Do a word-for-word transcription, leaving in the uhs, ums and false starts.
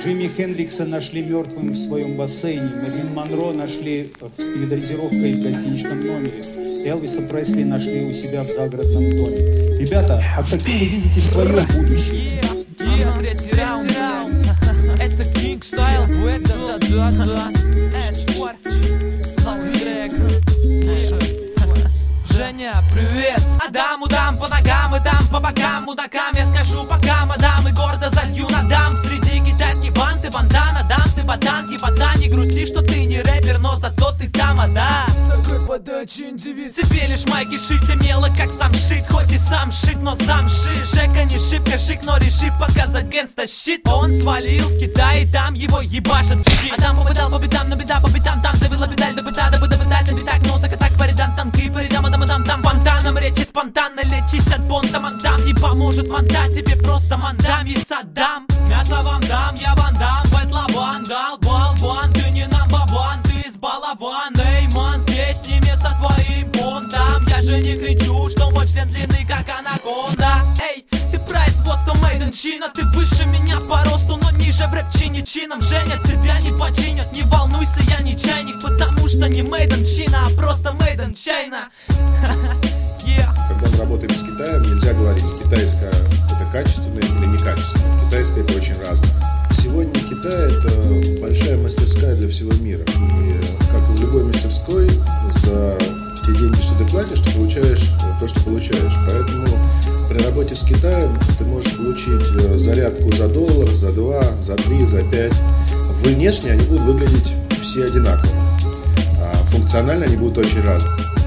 Джимми Хендрикса нашли мертвым в своем бассейне. Мэрилин Монро нашли с передозировкой в гостиничном номере. Элвиса Пресли нашли у себя в загородном доме. Ребята, а каким вы видите свое будущее? Третий раунд, это King Style, да, да, да, да. Эспор, новый трек. Женя, привет. Адам, удам, по ногам и дам, по бокам, мудакам. Я скажу пока, мадам, и гордо залью на дам. Среди китайских банд и бандана дам. Ты бадан, ебата, не грусти, что ты не рэпер, но зато ты там, а да. С такой подачей индивид. Тебе лишь майки шить, ты мело, как сам шит. Хоть и сам шит, но сам шит. Жека не шибко шик, но решив показать гэнста щит. Он свалил в Китай, и там его ебашат в щит. Адам попытал по бедам, на беда по бедам. Там довела педаль до беда, до беда, беда, на бедак. Ну так и так, паридан, танки, паридам, адам, адам, там фонтаном. Речи спонтанно, лечись от понта, мандам. Не поможет манда, тебе просто мандам и Саддам. Мясо вам дам, я вандам, бэтлован, дал, болван. Ты не намбаван, ты избалован. Эй, ман, здесь не место твоим понтам. Я же не кричу, что мой член длинный, как анаконда. Эй, ты производство made in China. Ты выше меня по росту, но ниже в рэп-чине чином. Женя, тебя не починят, не волнуйся, я не чайник. Потому что не made in China, а просто made in China. Yeah. Когда мы работаем с Китаем, нельзя говорить, китайское это качественно или некачественно. Китайское это очень разное. Сегодня Китай это большая мастерская для всего мира. И как и в любой мастерской, за те деньги, что ты платишь, ты получаешь то, что получаешь. Поэтому при работе с Китаем ты можешь получить зарядку за доллар, за два, за три, за пять. Внешне они будут выглядеть все одинаково. А функционально они будут очень разные.